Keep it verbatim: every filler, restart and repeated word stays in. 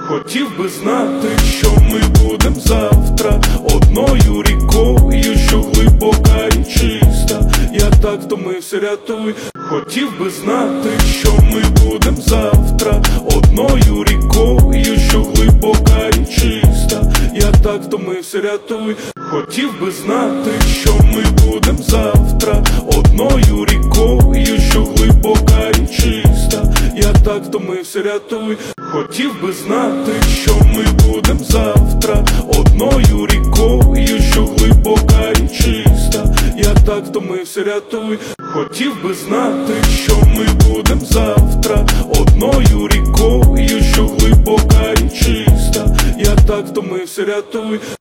Хотів би знати, що ми будем завтра, одною рікою, що глибока і чиста. Я так втомився, рятуй. Хотів би знати, що ми будем завтра, одною рікою, що глибока і чиста. Я так втомився, рятуй. Хотів би знати, що ми будем завтра, одною рікою, що глибока і чиста. Я так втомився, рятуй. Хотів би знати, що ми будем завтра, одною рікою, що глибока і чиста. Я так втомився, рятуй. Хотів би знати, що ми будем завтра, одною рікою, що глибока і чиста. Я так втомився, рятуй.